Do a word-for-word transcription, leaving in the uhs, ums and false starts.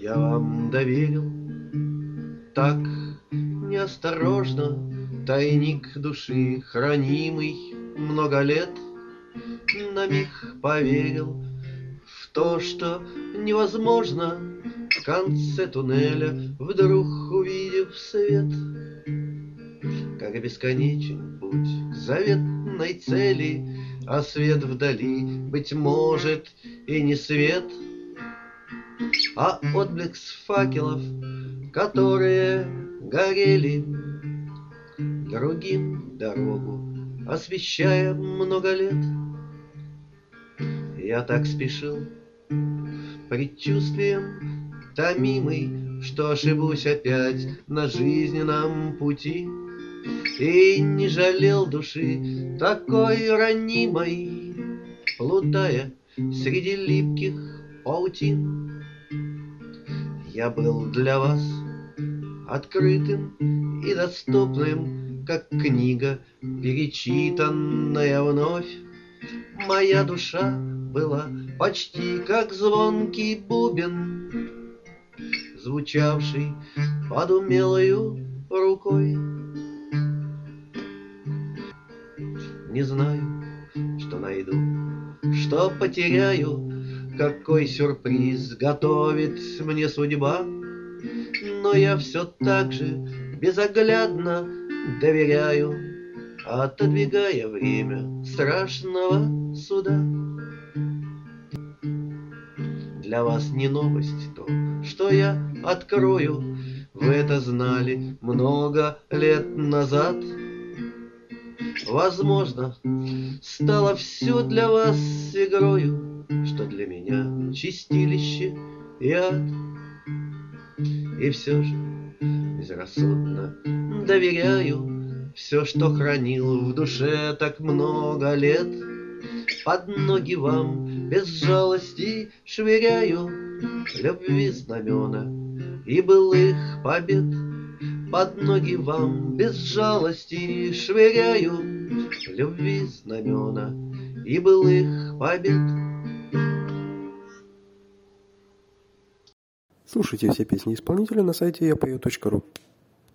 я вам доверил так неосторожно тайник души, хранимый много лет. На миг поверил в то, что невозможно, в конце туннеля вдруг увидев свет. Как бесконечен путь к заветной цели, а свет вдали, быть может, и не свет, а отблеск факелов, которые горели другим дорогу, освещая много лет. Я так спешил, предчувствием томимый, что ошибусь опять на жизненном пути, и не жалел души такой ранимой, плутая среди липких паутин. Я был для вас открытым и доступным, как книга, перечитанная вновь. Моя душа была почти как звонкий бубен, звучавший под умелою рукой. Не знаю, что найду, что потеряю, какой сюрприз готовит мне судьба, но я все так же безоглядно доверяю, отодвигая время страшного суда. Для вас не новость то, что я открою, вы это знали много лет назад. Возможно, стало все для вас игрою, что для меня чистилище и ад. И все же безрассудно доверяю все, что хранил в душе так много лет. Под ноги вам без жалости швыряю любви знамена и былых побед. Под ноги вам без жалости швыряю любви знамена и былых побед. Слушайте все песни исполнителя на сайте я пою точка ру.